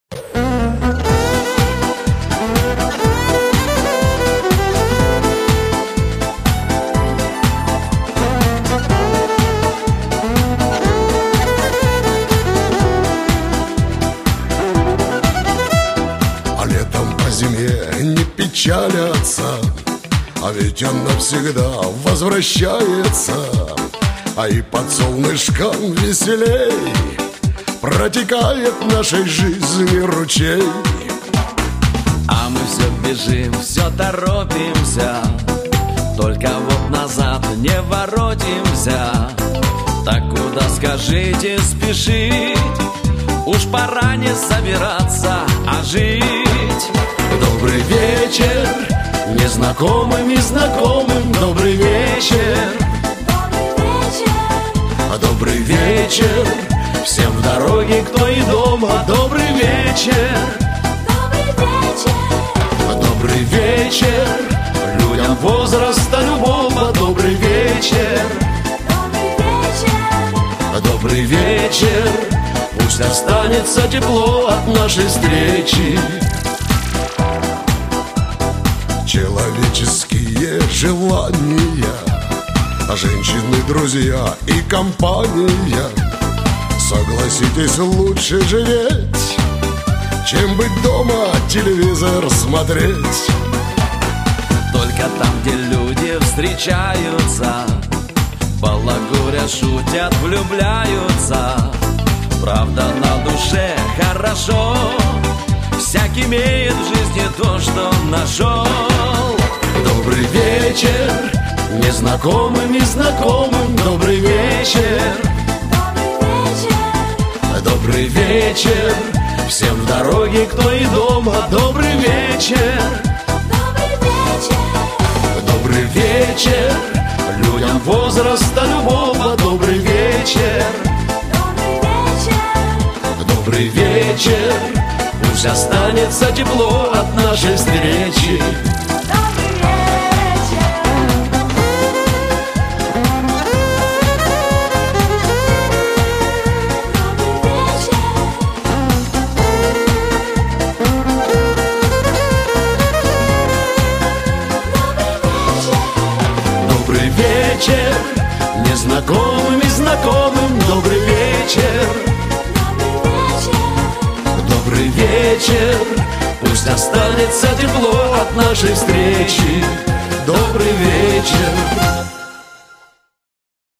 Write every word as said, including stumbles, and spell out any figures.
А летом по зиме не печалятся, а ведь он навсегда возвращается. А и под солнышком веселей протекает в нашей жизни ручей. А мы все бежим, все торопимся, только вот назад не воротимся. Так куда, скажите, спешить? Уж пора не собираться, а жить. Добрый вечер незнакомым и знакомым. Добрый вечер, добрый вечер всем в дороге, кто и дома. Добрый вечер, добрый вечер людям возраста любого. Добрый вечер, добрый вечер, пусть останется тепло от нашей встречи. Человеческие желания, женщины, друзья и компания. Согласитесь, лучше живеть, чем быть дома, телевизор смотреть. Только там, где люди встречаются, балагурят, шутят, влюбляются. Правда, на душе хорошо, всякий имеет в жизни то, что нашел. Добрый вечер незнакомым и знакомым. Добрый вечер, добрый вечер всем в дороге, кто и дома. Добрый вечер, добрый вечер людям возраста любого. Добрый вечер, добрый вечер, пусть останется тепло от нашей встречи. Добрый вечер незнакомым и знакомым. Добрый вечер, добрый вечер, пусть останется тепло от нашей встречи. Добрый вечер.